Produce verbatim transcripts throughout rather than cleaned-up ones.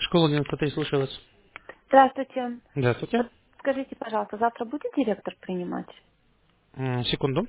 Школа девяносто три, слушаю вас. Здравствуйте. Здравствуйте. Скажите, пожалуйста, завтра будет директор принимать? М, Секунду.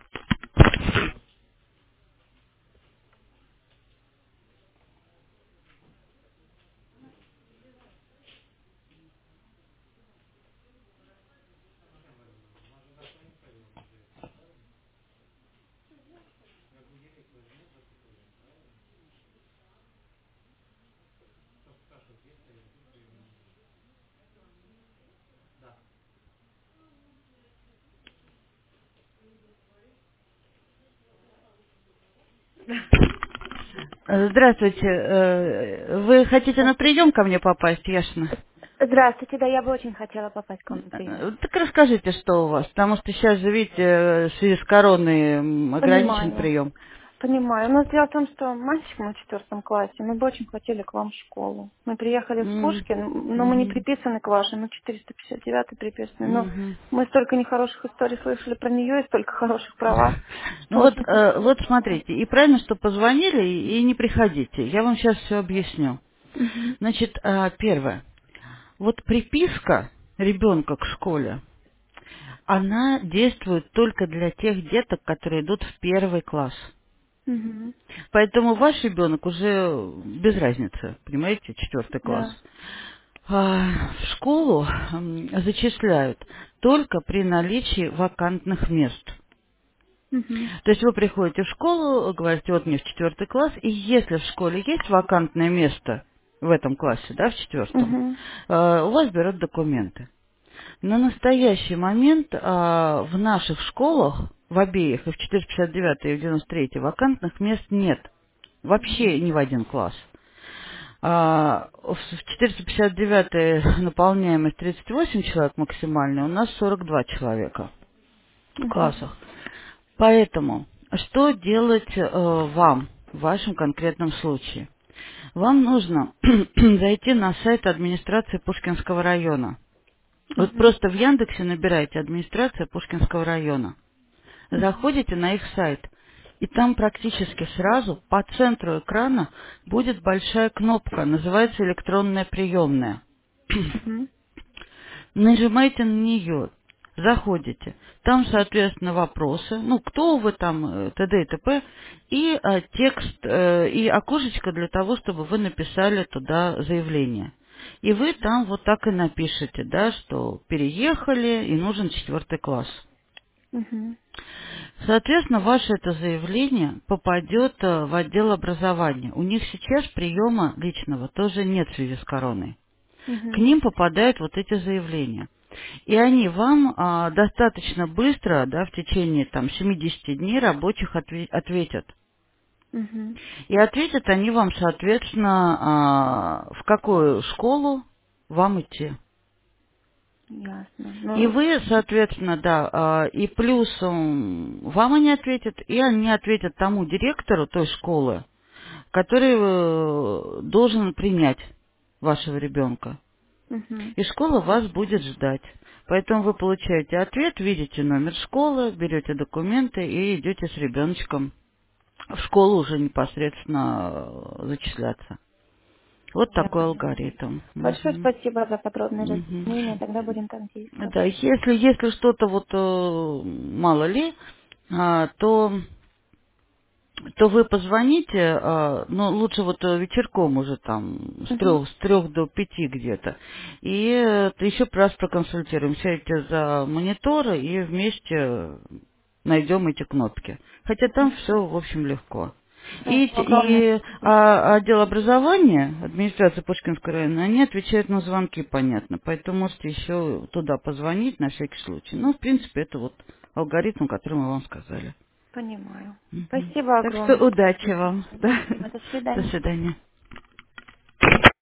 Э, Здравствуйте. Э, Вы хотите на прием ко мне попасть, ясно? Здравствуйте, да, я бы очень хотела попасть к вам на прием. Э, Так расскажите, что у вас, потому что сейчас же, видите, э, в связи с короной м, ограничен Понимаю. прием. Понимаю. Но дело в том, что мальчик мой в четвертом классе, мы бы очень хотели к вам в школу. Мы приехали с М, Пушкин, но мы не мгм, приписаны к вашей, мы четыреста пятьдесят девять приписаны. Но мгм. мы столько нехороших историй слышали про нее и столько хороших про вас, Ну что вот, очень э, хотели. вот смотрите, и правильно, что позвонили, и и не приходите. Я вам сейчас все объясню. Угу. Значит, э, первое. Вот приписка ребенка к школе, она действует только для тех деток, которые идут в первый класс. Угу. Поэтому ваш ребенок уже без разницы, понимаете, четвертый класс. Да. А, В школу м, зачисляют только при наличии вакантных мест. Угу. То есть вы приходите в школу, говорите, вот мне в четвертый класс, и если в школе есть вакантное место в этом классе, да, в четвертом, Угу. э, у вас берут документы. На настоящий момент а, в наших школах, в обеих, и в четыреста пятьдесят девятой, и в девяносто третьей, вакантных мест нет. Вообще ни в один класс. А, в четыреста пятьдесят девятой наполняемость тридцать восемь человек максимальная, у нас сорок два человека в Угу. классах. Поэтому, что делать э, вам в вашем конкретном случае? Вам нужно зайти на сайт администрации Пушкинского района. Вот Угу. просто в Яндексе набираете «Администрация Пушкинского района». Заходите на их сайт, и там практически сразу по центру экрана будет большая кнопка, называется «Электронная приемная». Угу. Нажимаете на нее, заходите. Там, соответственно, вопросы, ну, кто вы там, э, т.д. и т.п. И э, текст, э, и окошечко для того, чтобы вы написали туда заявление. И вы там вот так и напишете, да, что переехали и нужен четвертый класс. Угу. Соответственно, ваше это заявление попадет э, в отдел образования. У них сейчас приема личного тоже нет в связи с короной. К Угу. ним попадают вот эти заявления. И они вам а, достаточно быстро, да, в течение там семидесяти дней рабочих отве- ответят. Угу. И ответят они вам, соответственно, а, в какую школу вам идти. Ясно. И Ну, вы, соответственно, да, а, и плюсом вам они ответят, и они ответят тому директору той школы, который э, должен принять вашего ребенка. угу. И школа вас будет ждать. Поэтому вы получаете ответ, видите номер школы, берете документы и идете с ребеночком в школу уже непосредственно э, зачисляться. Вот Я такой поняла. алгоритм. Большое Мгм. спасибо за подробное Мгм. разъяснение. Тогда будем так действовать. Да, если, если что-то вот э, мало ли, а, то то вы позвоните, а, ну, лучше вот э, вечерком уже там, с Угу. трех, с трех до пяти где-то. И э, еще раз проконсультируем. Сядьте за монитор и вместе найдем эти кнопки. Хотя там все, в общем, легко. И, Хорошо, т- огромное и спасибо. а, отдел образования, администрация Пушкинского района, они отвечают на звонки, понятно. Поэтому можете еще туда позвонить на всякий случай. Ну, в принципе, это вот алгоритм, который мы вам сказали. Понимаю. Мгм. Спасибо Так что огромное. удачи вам. Да. Спасибо. До До свидания. свидания.